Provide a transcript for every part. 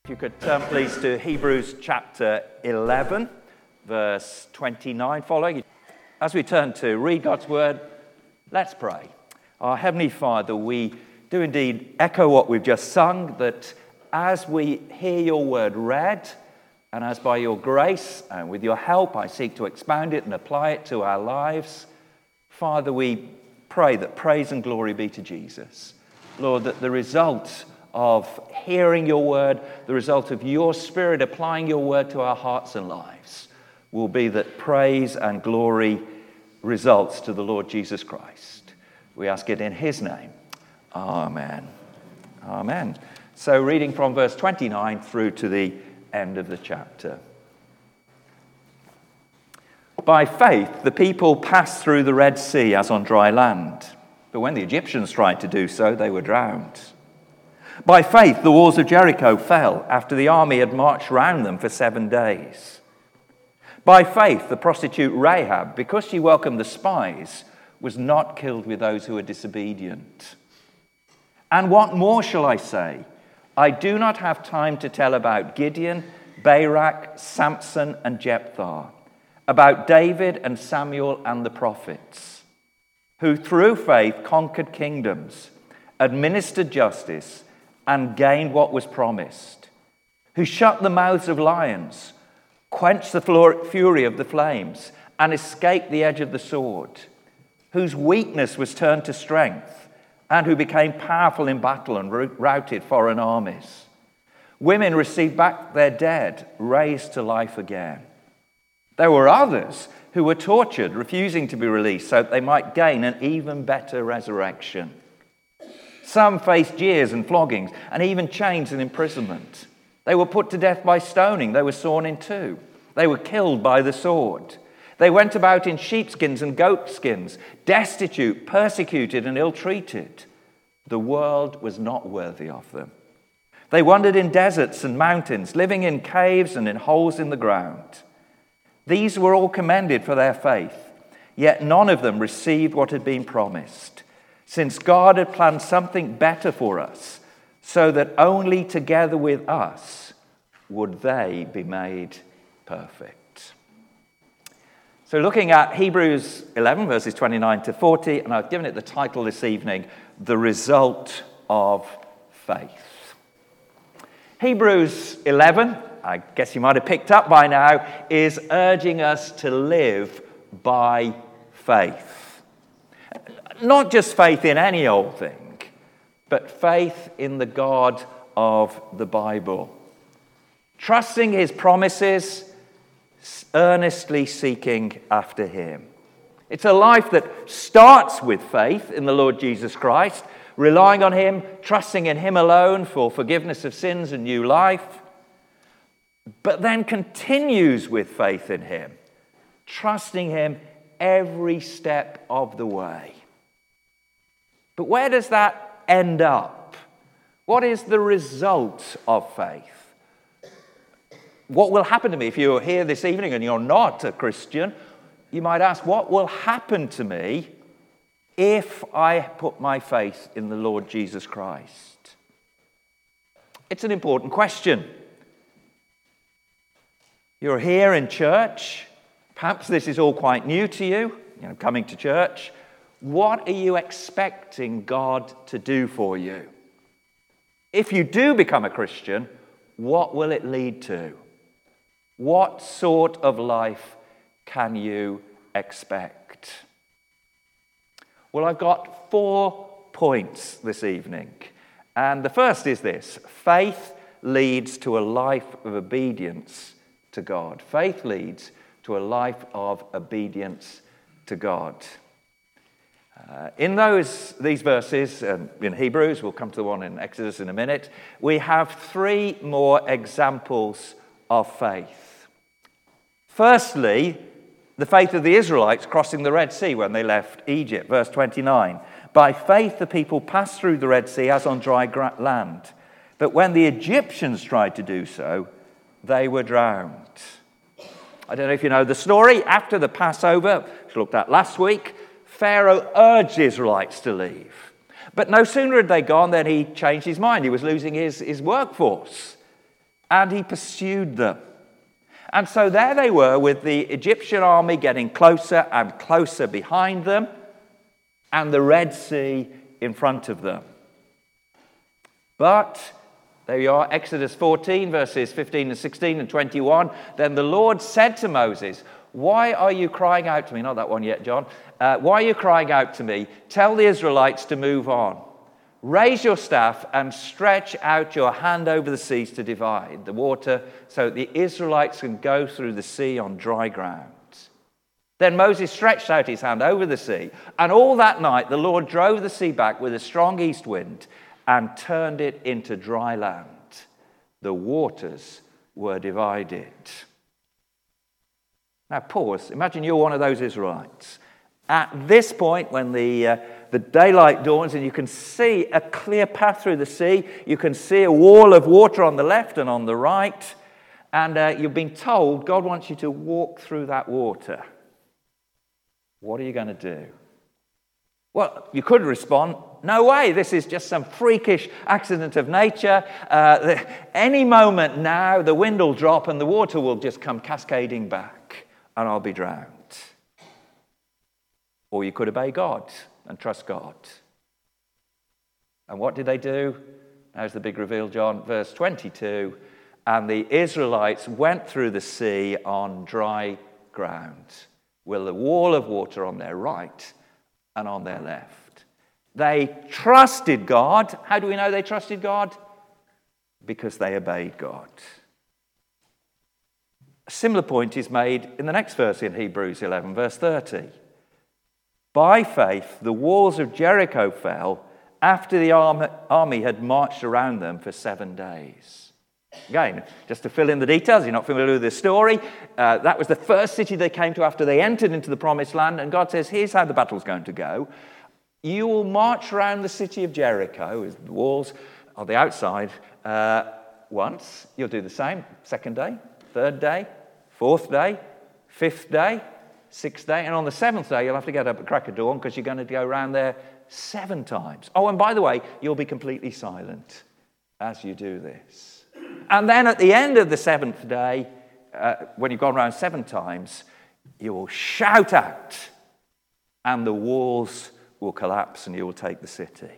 If you could turn please to Hebrews chapter 11, verse 29 following. As we turn to read God's word, let's pray. Our Heavenly Father, we do indeed echo what we've just sung, that as we hear your word read, and as by your grace and with your help I seek to expound it and apply it to our lives, Father, we pray that praise and glory be to Jesus. Lord, that the result of hearing your word, the result of your Spirit applying your word to our hearts and lives, will be that praise and glory results to the Lord Jesus Christ. We ask it in his name. Amen. Amen. So reading from verse 29 through to the end of the chapter. By faith, the people passed through the Red Sea as on dry land. But when the Egyptians tried to do so, they were drowned. By faith, the walls of Jericho fell after the army had marched round them for 7 days. By faith, the prostitute Rahab, because she welcomed the spies, was not killed with those who were disobedient. And what more shall I say? I do not have time to tell about Gideon, Barak, Samson, and Jephthah, about David and Samuel and the prophets, who through faith conquered kingdoms, administered justice, and gained what was promised, who shut the mouths of lions, quenched the fury of the flames, and escaped the edge of the sword, whose weakness was turned to strength, and who became powerful in battle and routed foreign armies. Women received back their dead, raised to life again. There were others who were tortured, refusing to be released so that they might gain an even better resurrection. Some faced jeers and floggings, and even chains and imprisonment. They were put to death by stoning. They were sawn in two. They were killed by the sword. They went about in sheepskins and goatskins, destitute, persecuted, and ill-treated. The world was not worthy of them. They wandered in deserts and mountains, living in caves and in holes in the ground. These were all commended for their faith, yet none of them received what had been promised, since God had planned something better for us, so that only together with us would they be made perfect. So looking at Hebrews 11, verses 29 to 40, and I've given it the title this evening, The Result of Faith. Hebrews 11, I guess you might have picked up by now, is urging us to live by faith. Not just faith in any old thing, but faith in the God of the Bible. Trusting his promises, earnestly seeking after him. It's a life that starts with faith in the Lord Jesus Christ, relying on him, trusting in him alone for forgiveness of sins and new life, but then continues with faith in him, trusting him every step of the way. But where does that end up? What is the result of faith? What will happen to me if you're here this evening and you're not a Christian? You might ask, what will happen to me if I put my faith in the Lord Jesus Christ? It's an important question. You're here in church. Perhaps this is all quite new to you, coming to church. What are you expecting God to do for you? If you do become a Christian, what will it lead to? What sort of life can you expect? Well, I've got 4 points this evening. And the first is this: faith leads to a life of obedience to God. Faith leads to a life of obedience to God. In these verses, in Hebrews, we'll come to the one in Exodus in a minute, we have 3 more examples of faith. Firstly, the faith of the Israelites crossing the Red Sea when they left Egypt. Verse 29, by faith the people passed through the Red Sea as on dry land. But when the Egyptians tried to do so, they were drowned. I don't know if you know the story. After the Passover, which we looked at last week, Pharaoh urged the Israelites to leave. But no sooner had they gone than he changed his mind. He was losing his workforce. and he pursued them. And so there they were with the Egyptian army getting closer and closer behind them, and the Red Sea in front of them. But there you are, Exodus 14, verses 15 and 16 and 21. Then the Lord said to Moses, "Why are you crying out to me?" Not that one yet, John. "Why are you crying out to me? Tell the Israelites to move on. Raise your staff and stretch out your hand over the seas to divide the water so that the Israelites can go through the sea on dry ground." Then Moses stretched out his hand over the sea, and all that night the Lord drove the sea back with a strong east wind and turned it into dry land. The waters were divided. Now pause. Imagine you're one of those Israelites. At this point, when the daylight dawns and you can see a clear path through the sea, you can see a wall of water on the left and on the right, and you've been told God wants you to walk through that water. What are you going to do? Well, you could respond, "No way, this is just some freakish accident of nature. Any moment now, the wind will drop and the water will just come cascading back and I'll be drowned." Or you could obey God and trust God. And what did they do? There's the big reveal, John, verse 22. And the Israelites went through the sea on dry ground, with a wall of water on their right and on their left. They trusted God. How do we know they trusted God? Because they obeyed God. A similar point is made in the next verse in Hebrews 11, verse 30. By faith, the walls of Jericho fell after the army had marched around them for 7 days. Again, just to fill in the details, you're not familiar with this story, that was the first city they came to after they entered into the promised land, and God says, here's how the battle's going to go. You will march around the city of Jericho, with the walls on the outside, once. You'll do the same, second day, third day, fourth day, fifth day, sixth day, and on the seventh day, you'll have to get up at crack of dawn because you're going to go around there 7 times. Oh, and by the way, you'll be completely silent as you do this. And then at the end of the 7th day, when you've gone around 7 times, you will shout out, and the walls will collapse and you will take the city.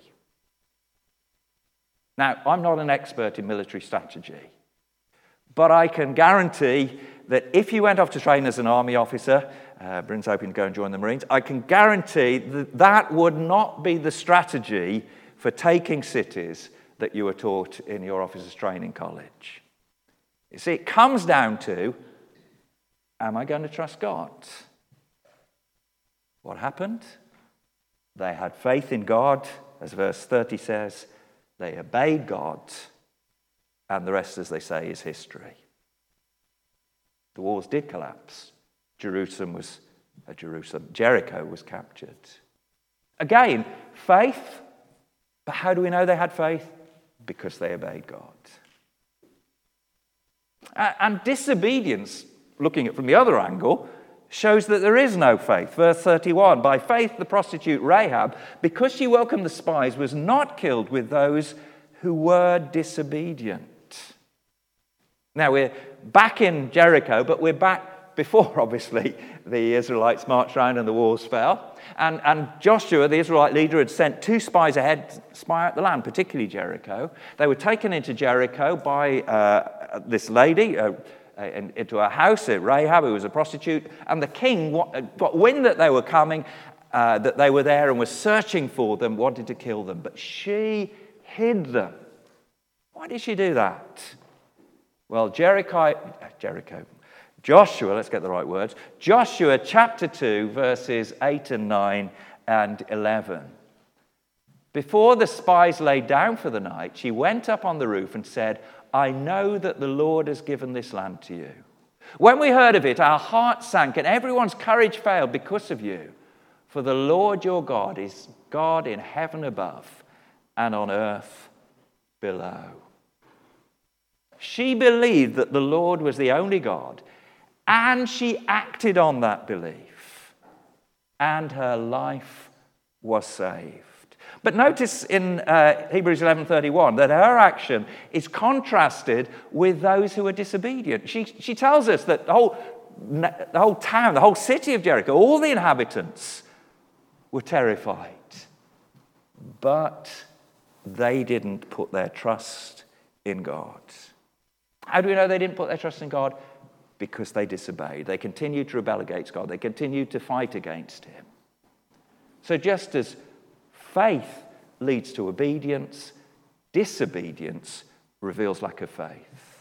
Now, I'm not an expert in military strategy, but I can guarantee that if you went off to train as an army officer, Bryn's hoping to go and join the Marines, I can guarantee that that would not be the strategy for taking cities that you were taught in your officers' training college. You see, it comes down to, am I going to trust God? What happened? They had faith in God, as verse 30 says. They obeyed God, and the rest, as they say, is history. The walls did collapse. Jericho was captured. Again, faith. But how do we know they had faith? Because they obeyed God. And disobedience, looking at it from the other angle, shows that there is no faith. Verse 31, by faith the prostitute Rahab, because she welcomed the spies, was not killed with those who were disobedient. Now we're back in Jericho, but we're back before, obviously, the Israelites marched around and the walls fell. And Joshua, the Israelite leader, had sent 2 spies ahead to spy out the land, particularly Jericho. They were taken into Jericho by this lady, into a house at Rahab, who was a prostitute. And the king got wind that they were coming, that they were there and was searching for them, wanted to kill them. But she hid them. Why did she do that? Well, Joshua, let's get the right words. Joshua chapter 2, verses 8 and 9 and 11. Before the spies lay down for the night, she went up on the roof and said, I know that the Lord has given this land to you. When we heard of it, our hearts sank and everyone's courage failed because of you. For the Lord your God is God in heaven above and on earth below. She believed that the Lord was the only God, and she acted on that belief, and her life was saved. But notice in Hebrews 11:31 that her action is contrasted with those who are disobedient. She tells us that the whole town, the whole city of Jericho, all the inhabitants were terrified. But they didn't put their trust in God. How do we know they didn't put their trust in God? Because they disobeyed. They continued to rebel against God. They continued to fight against him. So just as faith leads to obedience, disobedience reveals lack of faith.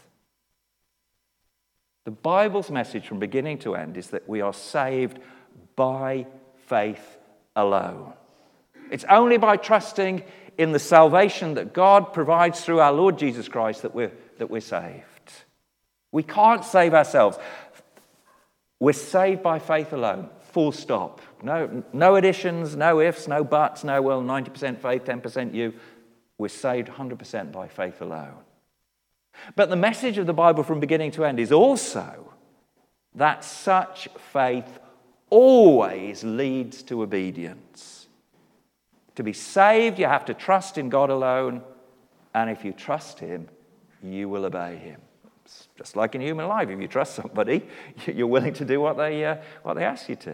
The Bible's message from beginning to end is that we are saved by faith alone. It's only by trusting in the salvation that God provides through our Lord Jesus Christ that we're saved. We can't save ourselves. We're saved by faith alone. Full stop. No additions, no ifs, no buts, no, well, 90% faith, 10% you. We're saved 100% by faith alone. But the message of the Bible from beginning to end is also that such faith always leads to obedience. To be saved, you have to trust in God alone, and if you trust him, you will obey him. It's just like in human life, if you trust somebody, you're willing to do what they ask you to.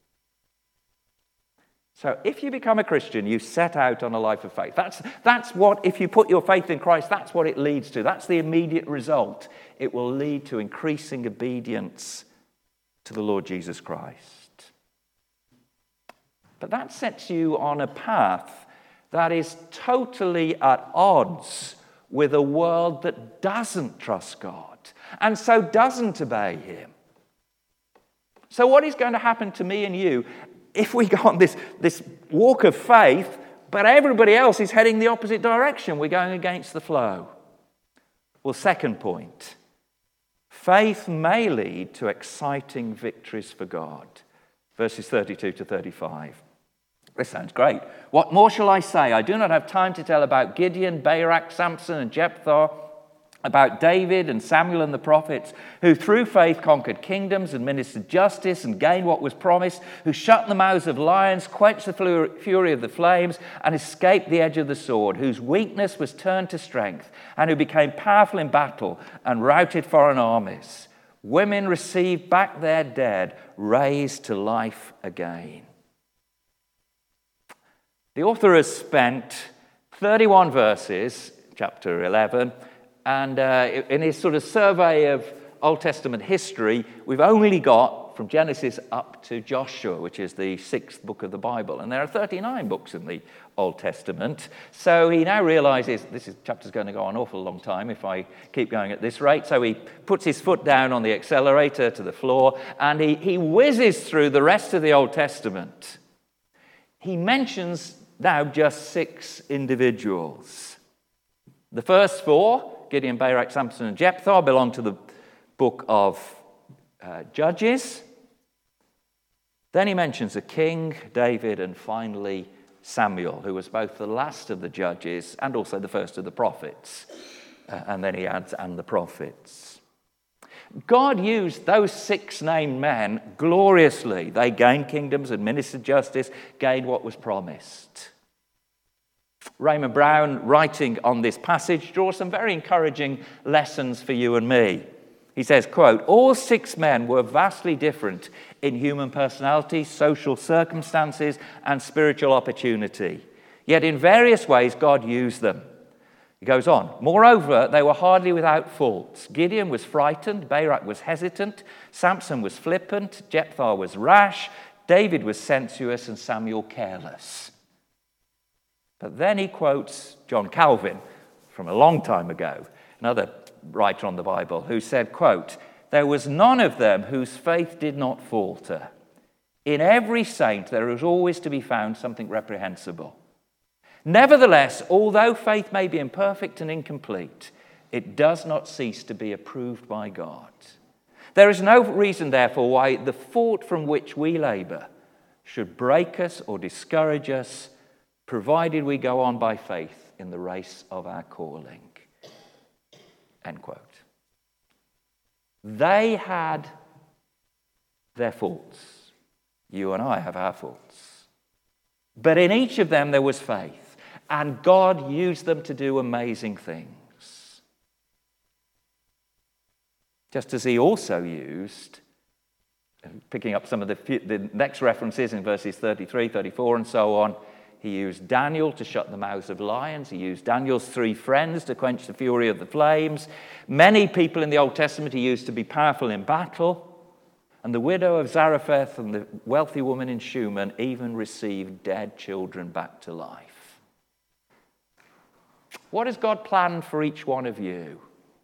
So if you become a Christian, you set out on a life of faith. That's what, if you put your faith in Christ, that's what it leads to. That's the immediate result. It will lead to increasing obedience to the Lord Jesus Christ. But that sets you on a path that is totally at odds with a world that doesn't trust God and so doesn't obey him. So what is going to happen to me and you if we go on this walk of faith, but everybody else is heading the opposite direction? We're going against the flow. Well, second point, faith may lead to exciting victories for God. Verses 32 to 35. This sounds great. What more shall I say? I do not have time to tell about Gideon, Barak, Samson, and Jephthah, about David and Samuel and the prophets, who through faith conquered kingdoms, administered justice, and gained what was promised, who shut the mouths of lions, quenched the fury of the flames, and escaped the edge of the sword, whose weakness was turned to strength, and who became powerful in battle and routed foreign armies. Women received back their dead, raised to life again. The author has spent 31 verses, chapter 11, and in his sort of survey of Old Testament history, we've only got from Genesis up to Joshua, which is the 6th book of the Bible. And there are 39 books in the Old Testament. So he now realizes this chapter's going to go on an awful long time if I keep going at this rate. So he puts his foot down on the accelerator to the floor, and he whizzes through the rest of the Old Testament. He mentions now just 6 individuals. The first 4, Gideon, Barak, Samson, and Jephthah, belong to the book of Judges. Then he mentions a king, David, and finally Samuel, who was both the last of the judges and also the first of the prophets. And then he adds, and the prophets. God used those 6 named men gloriously. They gained kingdoms, administered justice, gained what was promised. Raymond Brown, writing on this passage, draws some very encouraging lessons for you and me. He says, quote, all 6 men were vastly different in human personality, social circumstances, and spiritual opportunity. Yet in various ways, God used them. He goes on, moreover, they were hardly without faults. Gideon was frightened, Barak was hesitant, Samson was flippant, Jephthah was rash, David was sensuous, and Samuel careless. But then he quotes John Calvin from a long time ago, another writer on the Bible, who said, quote, there was none of them whose faith did not falter. In every saint there is always to be found something reprehensible. Nevertheless, although faith may be imperfect and incomplete, it does not cease to be approved by God. There is no reason, therefore, why the fault from which we labor should break us or discourage us, provided we go on by faith in the race of our calling. End quote. They had their faults. You and I have our faults. But in each of them there was faith. And God used them to do amazing things. Just as he also used, picking up some of the next references in verses 33, 34, and so on, he used Daniel to shut the mouths of lions. He used Daniel's 3 friends to quench the fury of the flames. Many people in the Old Testament he used to be powerful in battle. And the widow of Zarephath and the wealthy woman in Shunem even received dead children back to life. What has God planned for each one of you?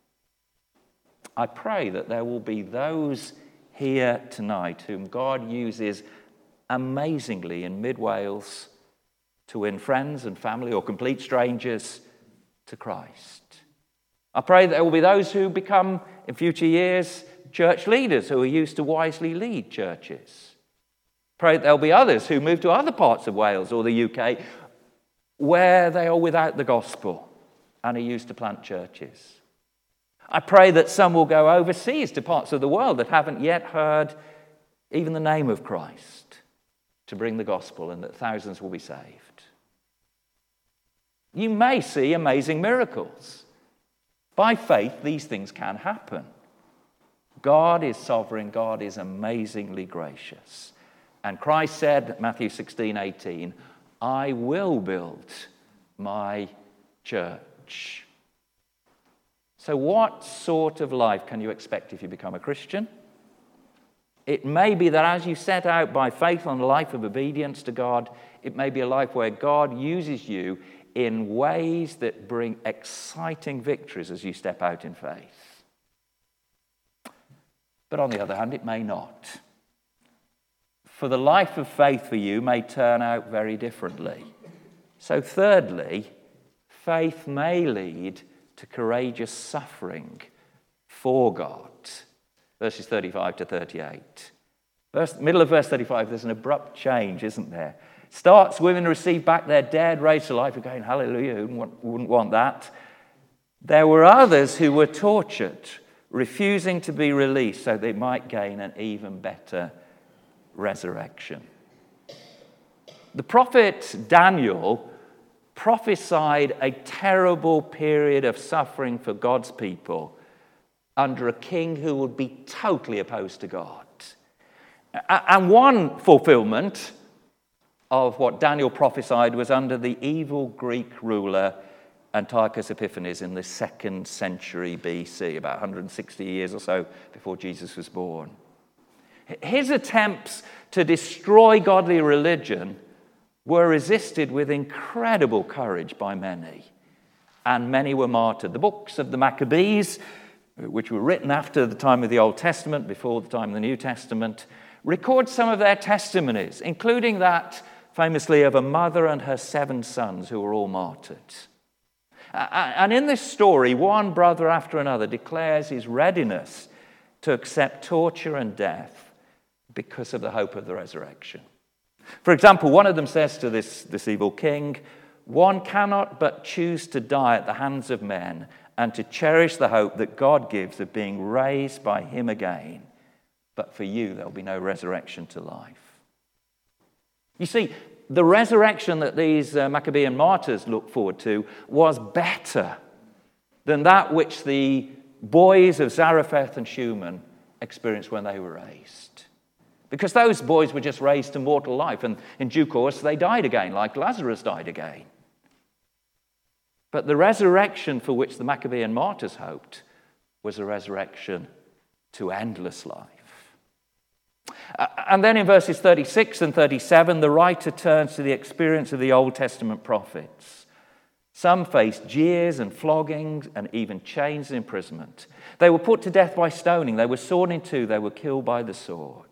I pray that there will be those here tonight whom God uses amazingly in mid-Wales to win friends and family or complete strangers to Christ. I pray that there will be those who become, in future years, church leaders who are used to wisely lead churches. Pray that there will be others who move to other parts of Wales or the UK where they are without the gospel and are used to plant churches. I pray that some will go overseas to parts of the world that haven't yet heard even the name of Christ to bring the gospel, and that thousands will be saved. You may see amazing miracles. By faith, these things can happen. God is sovereign. God is amazingly gracious. And Christ said, Matthew 16:18, I will build my church. So what sort of life can you expect if you become a Christian? It may be that as you set out by faith on a life of obedience to God, it may be a life where God uses you in ways that bring exciting victories as you step out in faith. But on the other hand, it may not. For the life of faith for you may turn out very differently. So thirdly, faith may lead to courageous suffering for God. Verses 35 to 38. Middle of verse 35, there's an abrupt change, isn't there? Starts, women receive back their dead, raised to life. Again, hallelujah, who wouldn't want that? There were others who were tortured, refusing to be released so they might gain an even better resurrection. The prophet Daniel prophesied a terrible period of suffering for God's people under a king who would be totally opposed to God. And one fulfillment of what Daniel prophesied was under the evil Greek ruler Antiochus Epiphanes in the 2nd century BC, about 160 years or so before Jesus was born. His attempts to destroy godly religion were resisted with incredible courage by many, and many were martyred. The books of the Maccabees, which were written after the time of the Old Testament, before the time of the New Testament, record some of their testimonies, including that famously of a mother and her 7 sons who were all martyred. And in this story, one brother after another declares his readiness to accept torture and death because of the hope of the resurrection. For example, one of them says to this evil king, one cannot but choose to die at the hands of men and to cherish the hope that God gives of being raised by him again. But for you, there'll be no resurrection to life. You see, the resurrection that these Maccabean martyrs looked forward to was better than that which the boys of Zarephath and Shunem experienced when they were raised. Because those boys were just raised to mortal life, and in due course they died again, like Lazarus died again. But the resurrection for which the Maccabean martyrs hoped was a resurrection to endless life. And then in verses 36 and 37, the writer turns to the experience of the Old Testament prophets. Some faced jeers and floggings and even chains and imprisonment. They were put to death by stoning. They were sawn in two. They were killed by the sword.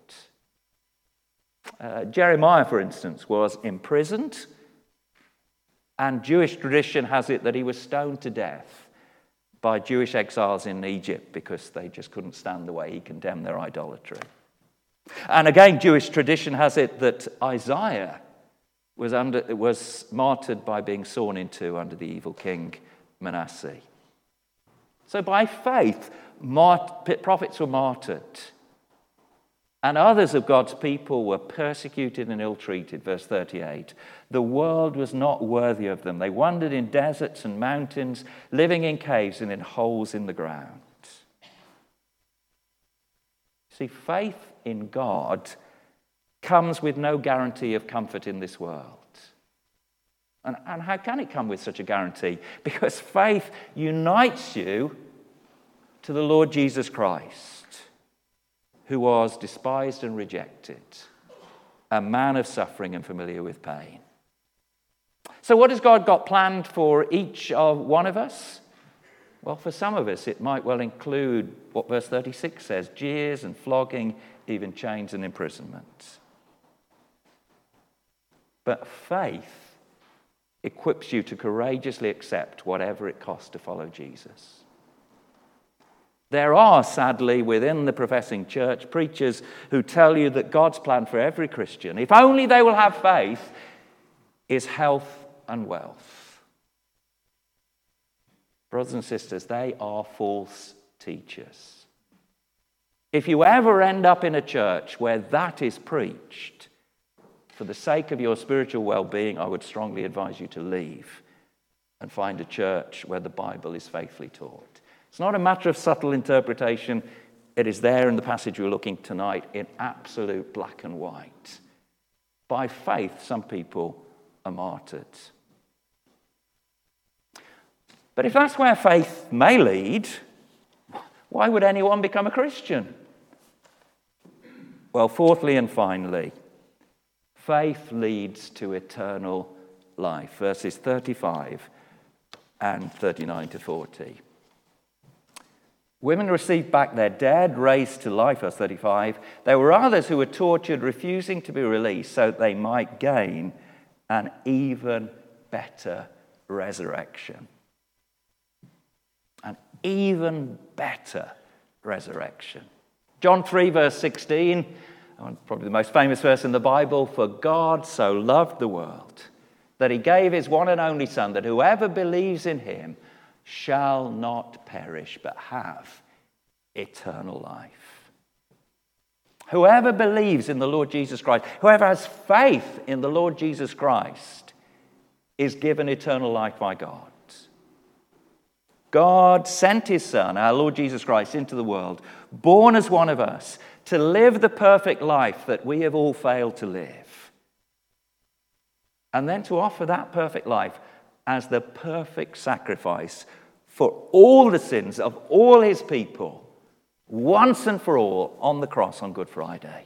Jeremiah, for instance, was imprisoned, and Jewish tradition has it that he was stoned to death by Jewish exiles in Egypt because they just couldn't stand the way he condemned their idolatry. And again, Jewish tradition has it that Isaiah was martyred by being sawn in two under the evil king Manasseh. So by faith, prophets were martyred. And others of God's people were persecuted and ill-treated, verse 38. The world was not worthy of them. They wandered in deserts and mountains, living in caves and in holes in the ground. See, faith in God comes with no guarantee of comfort in this world. And how can it come with such a guarantee? Because faith unites you to the Lord Jesus Christ, who was despised and rejected, a man of suffering and familiar with pain. So what has God got planned for each one of us? Well, for some of us, it might well include what verse 36 says, jeers and flogging, even chains and imprisonment. But faith equips you to courageously accept whatever it costs to follow Jesus. There are, sadly, within the professing church, preachers who tell you that God's plan for every Christian, if only they will have faith, is health and wealth. Brothers and sisters, they are false teachers. If you ever end up in a church where that is preached, for the sake of your spiritual well-being, I would strongly advise you to leave and find a church where the Bible is faithfully taught. It's not a matter of subtle interpretation. It is there in the passage we're looking tonight in absolute black and white. By faith, some people are martyred. But if that's where faith may lead, why would anyone become a Christian? Well, fourthly and finally, faith leads to eternal life. Verses 35 and 39 to 40. Women received back their dead, raised to life, verse 35. There were others who were tortured, refusing to be released, so that they might gain an even better resurrection. An even better resurrection. John 3, verse 16, probably the most famous verse in the Bible, for God so loved the world that he gave his one and only Son, that whoever believes in him shall not perish, but have eternal life. Whoever believes in the Lord Jesus Christ, whoever has faith in the Lord Jesus Christ, is given eternal life by God. God sent his Son, our Lord Jesus Christ, into the world, born as one of us, to live the perfect life that we have all failed to live, and then to offer that perfect life as the perfect sacrifice for all the sins of all his people, once and for all, on the cross on Good Friday.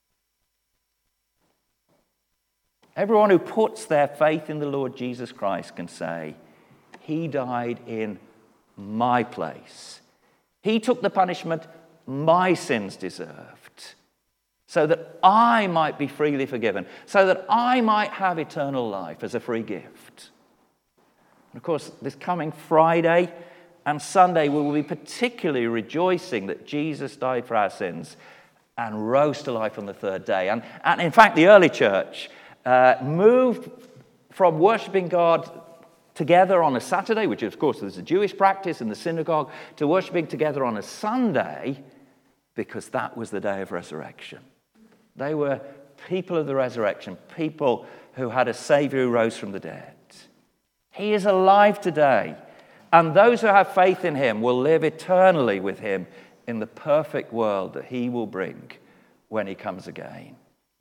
Everyone who puts their faith in the Lord Jesus Christ can say, he died in my place. He took the punishment my sins deserved, so that I might be freely forgiven, so that I might have eternal life as a free gift. And of course, this coming Friday and Sunday, we will be particularly rejoicing that Jesus died for our sins and rose to life on the third day. And in fact, the early church moved from worshipping God together on a Saturday, which of course is a Jewish practice in the synagogue, to worshipping together on a Sunday, because that was the day of resurrection. They were people of the resurrection, people who had a Savior who rose from the dead. He is alive today, and those who have faith in him will live eternally with him in the perfect world that he will bring when he comes again.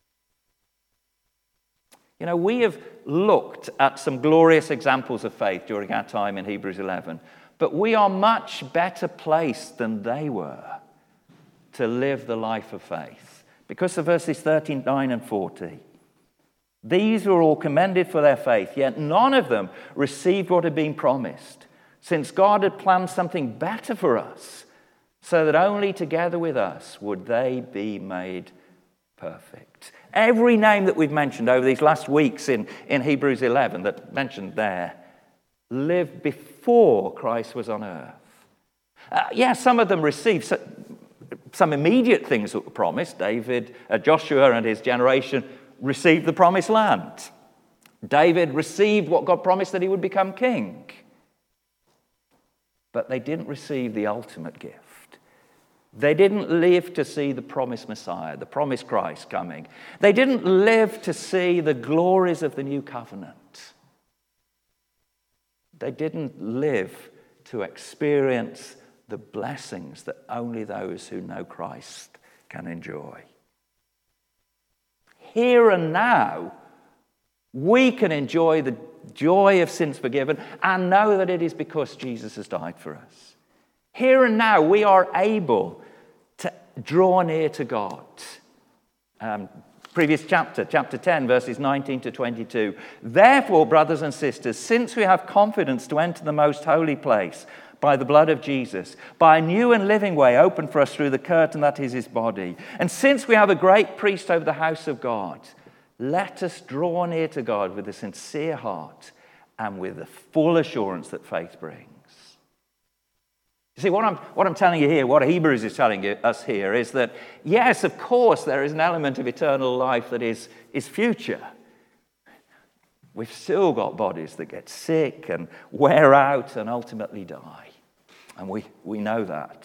You know, we have looked at some glorious examples of faith during our time in Hebrews 11, but we are much better placed than they were to live the life of faith, because of verses 39 and 40. These were all commended for their faith, yet none of them received what had been promised, since God had planned something better for us, so that only together with us would they be made perfect. Every name that we've mentioned over these last weeks in Hebrews 11 that mentioned there lived before Christ was on earth. Some of them received some immediate things that were promised. David, Joshua and his generation received the promised land. David received what God promised, that he would become king. But they didn't receive the ultimate gift, They didn't live to see the promised Messiah, the promised Christ coming. They didn't live to see the glories of the new covenant. They didn't live to experience the blessings that only those who know Christ can enjoy. Here and now, we can enjoy the joy of sins forgiven and know that it is because Jesus has died for us. Here and now, we are able to draw near to God. Previous chapter 10, verses 19 to 22. Therefore, brothers and sisters, since we have confidence to enter the most holy place by the blood of Jesus, by a new and living way opened for us through the curtain that is his body, and since we have a great priest over the house of God, let us draw near to God with a sincere heart and with the full assurance that faith brings. You see, what I'm telling you here, what Hebrews is telling us here is that, yes, of course, there is an element of eternal life that is future. We've still got bodies that get sick and wear out and ultimately die. And we know that.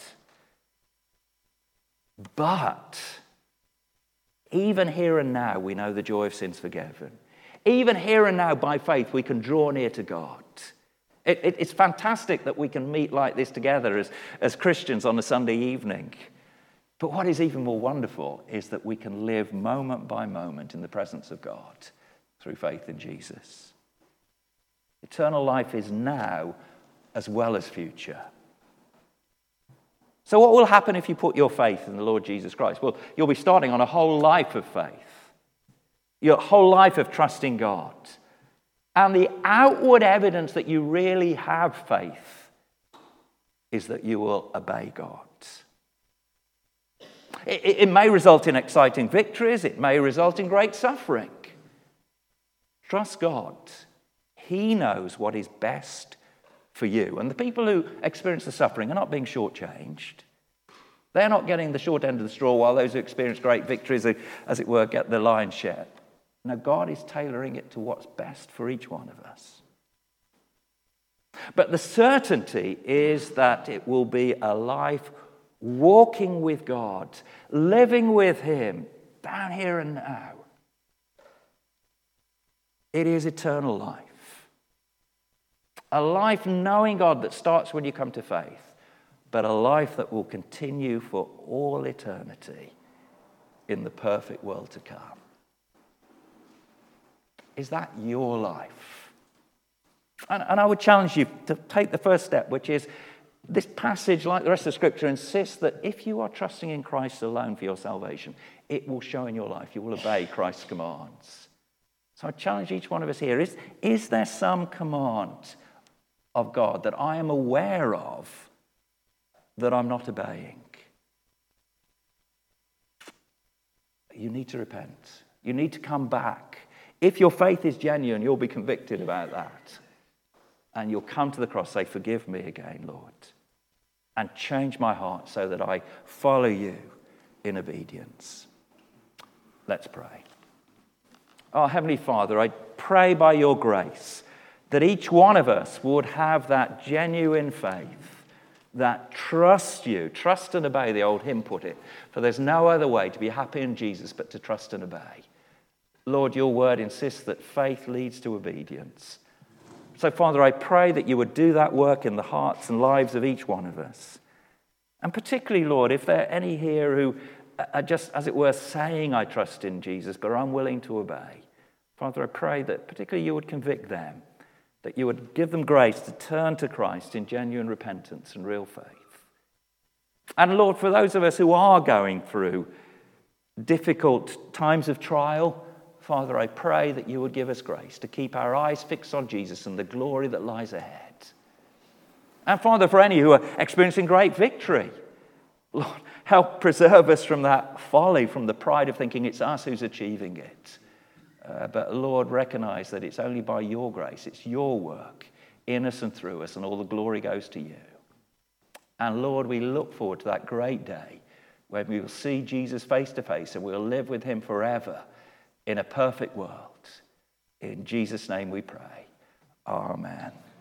But even here and now, we know the joy of sins forgiven. Even here and now, by faith, we can draw near to God. It's fantastic that we can meet like this together as Christians on a Sunday evening. But what is even more wonderful is that we can live moment by moment in the presence of God through faith in Jesus. Eternal life is now as well as future. So what will happen if you put your faith in the Lord Jesus Christ? Well, you'll be starting on a whole life of faith. Your whole life of trusting God. And the outward evidence that you really have faith is that you will obey God. It may result in exciting victories. It may result in great suffering. Trust God. He knows what is best for you. And the people who experience the suffering are not being shortchanged. They're not getting the short end of the straw while those who experience great victories, as it were, get the lion's share. No, God is tailoring it to what's best for each one of us. But the certainty is that it will be a life walking with God, living with him, down here and now. It is eternal life. A life knowing God that starts when you come to faith, but a life that will continue for all eternity in the perfect world to come. Is that your life? And I would challenge you to take the first step, which is this passage, like the rest of Scripture, insists that if you are trusting in Christ alone for your salvation, it will show in your life. You will obey Christ's commands. So I challenge each one of us here. Is there some command of God that I am aware of that I'm not obeying? You need to repent. You need to come back. If your faith is genuine, you'll be convicted about that. And you'll come to the cross, say, forgive me again, Lord. And change my heart so that I follow you in obedience. Let's pray. Our Heavenly Father, I pray by your grace that each one of us would have that genuine faith, that trust you, trust and obey, the old hymn put it. For there's no other way to be happy in Jesus but to trust and obey. Lord, your word insists that faith leads to obedience. So, Father, I pray that you would do that work in the hearts and lives of each one of us. And particularly, Lord, if there are any here who are just, as it were, saying, I trust in Jesus, but are unwilling to obey, Father, I pray that particularly you would convict them, that you would give them grace to turn to Christ in genuine repentance and real faith. And, Lord, for those of us who are going through difficult times of trial, Father, I pray that you would give us grace to keep our eyes fixed on Jesus and the glory that lies ahead. And Father, for any who are experiencing great victory, Lord, help preserve us from that folly, from the pride of thinking it's us who's achieving it. But Lord, recognize that it's only by your grace, it's your work in us and through us, and all the glory goes to you. And Lord, we look forward to that great day when we will see Jesus face to face and we'll live with him forever in a perfect world. In Jesus' name we pray. Amen.